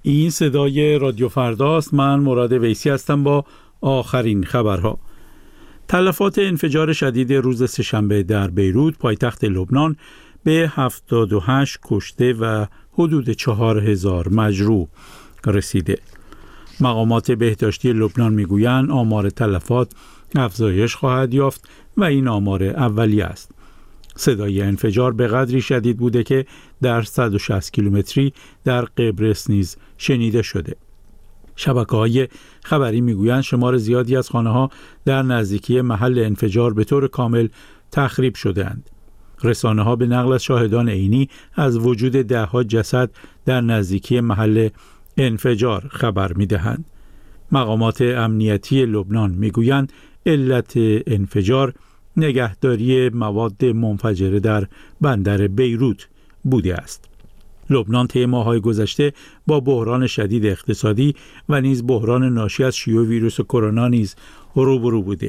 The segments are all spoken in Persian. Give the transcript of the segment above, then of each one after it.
این صدای رادیو فرداست. من مراد ویسی هستم با آخرین خبرها. تلفات انفجار شدید روز سه‌شنبه در بیروت پایتخت لبنان به 78 کشته و حدود 4000 مجروح رسیده. مقامات بهداشتی لبنان میگویند آمار تلفات افزایش خواهد یافت و این آمار اولیه است. صدای انفجار به قدری شدید بوده که در 160 کیلومتری در قبرس نیز شنیده شده. شبکه‌های خبری میگویند شمار زیادی از خانه‌ها در نزدیکی محل انفجار به طور کامل تخریب شده‌اند. رسانه‌ها به نقل از شاهدان عینی از وجود ده‌ها جسد در نزدیکی محل انفجار خبر می‌دهند. مقامات امنیتی لبنان میگویند علت انفجار نگهداری مواد منفجره در بندر بیروت بوده است. لبنان طی ماه‌های گذشته با بحران شدید اقتصادی و نیز بحران ناشی از شیوع ویروس کرونا نیز روبرو بوده.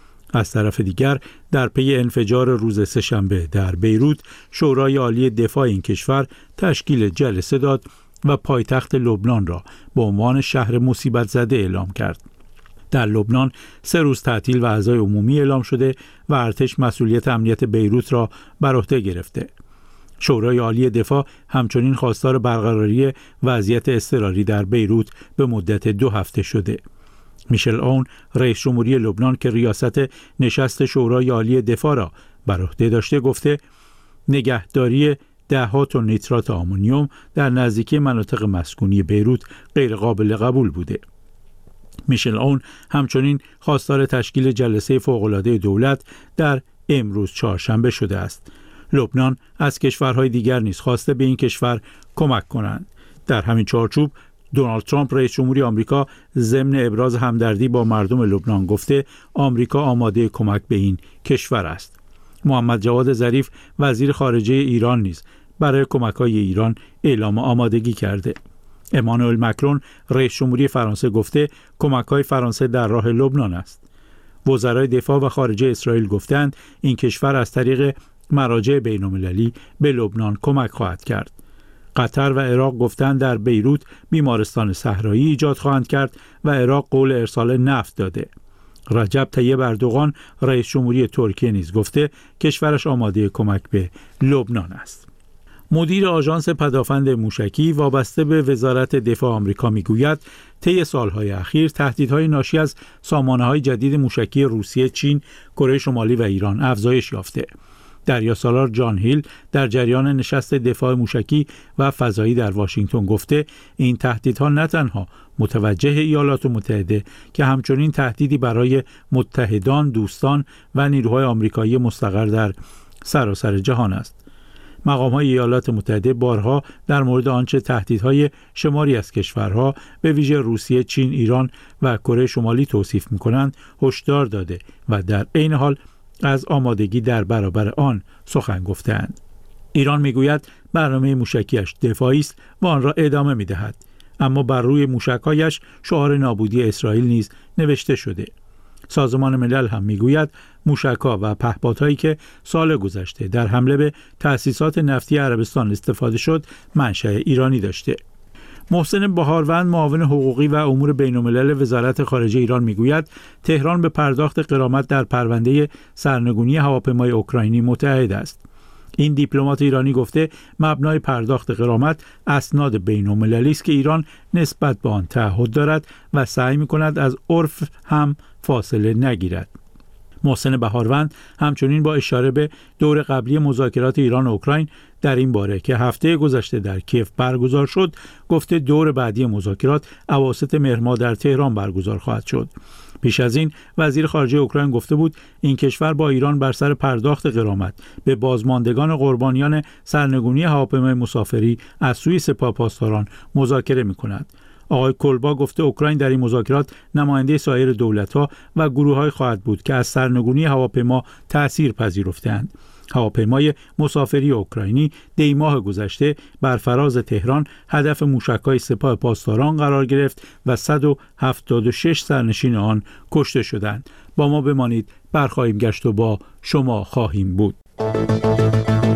از طرف دیگر در پی انفجار روز سه‌شنبه در بیروت، شورای عالی دفاع این کشور تشکیل جلسه داد و پایتخت لبنان را به عنوان شهر مصیبت زده اعلام کرد. در لبنان 3 روز تعطیل و عزای عمومی اعلام شده و ارتش مسئولیت امنیت بیروت را بر عهده گرفته. شورای عالی دفاع همچنین خواستار برقراری وضعیت اضطراری در بیروت به مدت 2 هفته شده. میشل اون، رئیس جمهوری لبنان که ریاست نشست شورای عالی دفاع را بر عهده داشته، گفته نگهداری 10 تن نیترات آمونیوم در نزدیکی مناطق مسکونی بیروت غیر قابل قبول بوده. میشل اون همچنین خواستار تشکیل جلسه فوق‌العاده دولت در امروز چهارشنبه شده است. لبنان از کشورهای دیگر نیز خواسته به این کشور کمک کنند. در همین چارچوب دونالد ترامپ رئیس جمهوری آمریکا ضمن ابراز همدردی با مردم لبنان گفته آمریکا آماده کمک به این کشور است. محمد جواد ظریف وزیر خارجه ایران نیز برای کمک‌های ایران اعلام آمادگی کرده. امانوئل مکرون رئیس جمهوری فرانسه گفته کمک‌های فرانسه در راه لبنان است. وزرای دفاع و خارجه اسرائیل گفتند این کشور از طریق مراجع بین‌المللی به لبنان کمک خواهد کرد. قطر و عراق گفتند در بیروت بیمارستان صحرایی ایجاد خواهند کرد و عراق قول ارسال نفت داده. رجب طیب اردوغان رئیس جمهوری ترکیه نیز گفته کشورش آماده کمک به لبنان است. مدیر آژانس پدافند موشکی وابسته به وزارت دفاع آمریکا میگوید طی سالهای اخیر تهدیدهای ناشی از سامانه‌های جدید موشکی روسیه، چین، کره شمالی و ایران افزایش یافته. دریاسالار جان هیل در جریان نشست دفاع موشکی و فضایی در واشنگتن گفته این تهدیدها نه تنها متوجه ایالات متحده که همچنین تهدیدی برای متحدان، دوستان و نیروهای آمریکایی مستقر در سراسر جهان است. مقام‌های ایالات متحده بارها در مورد آنچه تهدیدهای شماری از کشورها به ویژه روسیه، چین، ایران و کره شمالی توصیف می‌کنند هشدار داده و در عین حال از آمادگی در برابر آن سخن گفتند. ایران میگوید برنامه موشکیش دفاعی است و آن را ادامه می‌دهد، اما بر روی موشک‌هایش شعار نابودی اسرائیل نیز نوشته شده. سازمان ملل هم میگوید موشک‌ها و پهپادهایی که سال گذشته در حمله به تأسیسات نفتی عربستان استفاده شد منشأ ایرانی داشته. محسن بهاروند، معاون حقوقی و امور بین‌الملل وزارت خارجه ایران میگوید تهران به پرداخت غرامت در پرونده سرنگونی هواپیمای اوکراینی متعهد است. این دیپلمات ایرانی گفته مبنای پرداخت غرامت اسناد بین‌المللی است که ایران نسبت به آن تعهد دارد و سعی می‌کند از عرف هم فاصله نگیرد. محسن بهاروند همچنین با اشاره به دور قبلی مذاکرات ایران و اوکراین در این باره که هفته گذشته در کیف برگزار شد گفته دور بعدی مذاکرات اواسط مهر ماه در تهران برگزار خواهد شد. پیش از این وزیر خارجه اوکراین گفته بود این کشور با ایران بر سر پرداخت غرامت به بازماندگان قربانیان سرنگونی هواپیمای مسافری از سوی سپاه پاسداران مذاکره می‌کند. آقای کلبا گفته اوکراین در این مذاکرات نماینده سایر دولت‌ها و گروه‌های خواهد بود که از سرنگونی هواپیما تأثیر پذیرفتند. هواپیمای مسافری اوکراینی دی ماه گذشته بر فراز تهران هدف موشک‌های سپاه پاسداران قرار گرفت و 176 سرنشین آن کشته شدند. با ما بمانید، برخواهیم گشت و با شما خواهیم بود.